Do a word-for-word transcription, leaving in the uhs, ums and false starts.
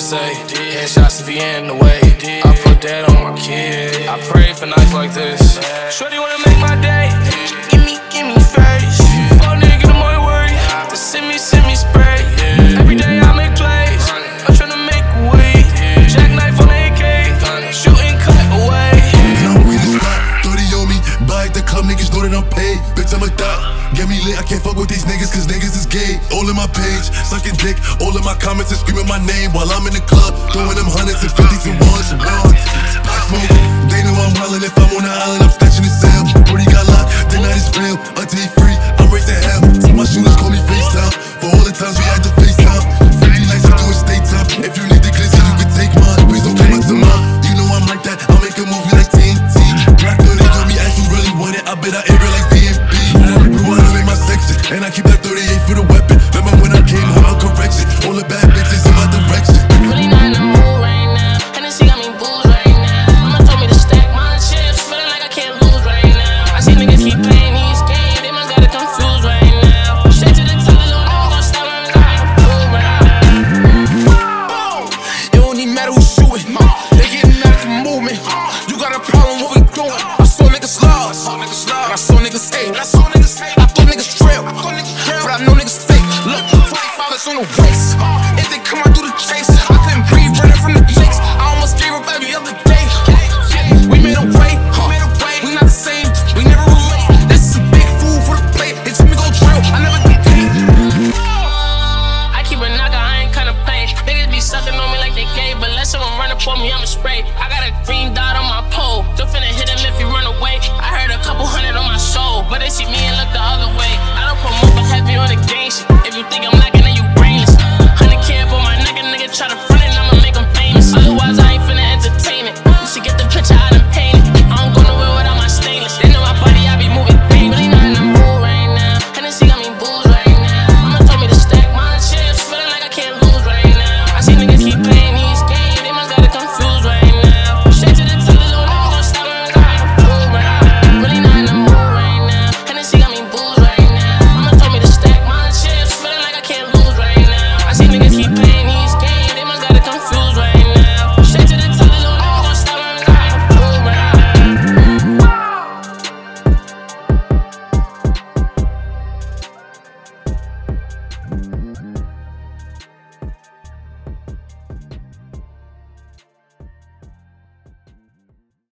say. Headshots if he in the way. I put that on my kid. I pray for nights like this. Shorty wanna make my day. Give me, give me face. Fuck nigga, get him my way. Just send me, send me spray. Every day I make plays. I'm tryna make a way. Jackknife on the A K. Shooting, cut away. Now I'm in the spot, thirty on me. Buy at the club, niggas know that I'm paid. Bitch, I'm a thot. Get me lit, I can't fuck with these niggas cause niggas is gay. All in my page, sucking dick. All in my comments and screaming my name while I'm in the club. Throwing them hundreds and fifties and ones and ones. I smoke, they know I'm wildin'. If I'm on the island, I'm snatching the cell. Brody got locked, the night is real. Until he free, I'm raising hell. So my shooters call me FaceTime. For all the times we had to FaceTime. fifty nights I do a state time. If you need the glitzy, you can take mine. Please don't come up to mine. You know I'm like that, I'll make a movie like T N T. Black thirty got me ask you really want it. I bet I air it like B N B. And I keep that thirty-eight for the weapon. Remember when I came home, I'll correct it. All the bad bitches in my direction. Really not in the mood right now. Hennessy got me booed right now. Mama told me to stack my chips, feeling like I can't lose right now. I see niggas keep playing these games, they must got it confused right now. Straight to the top, little nigga gon' stop running like I'm cool right now. It don't even matter who's shooting. They getting mad at the movement. You got a problem, what we doing? I saw niggas lost, and I saw niggas hate. I thought niggas trail, but I know niggas fake. Look, forty-five is on the waist. If they come out through the chase, I couldn't breathe.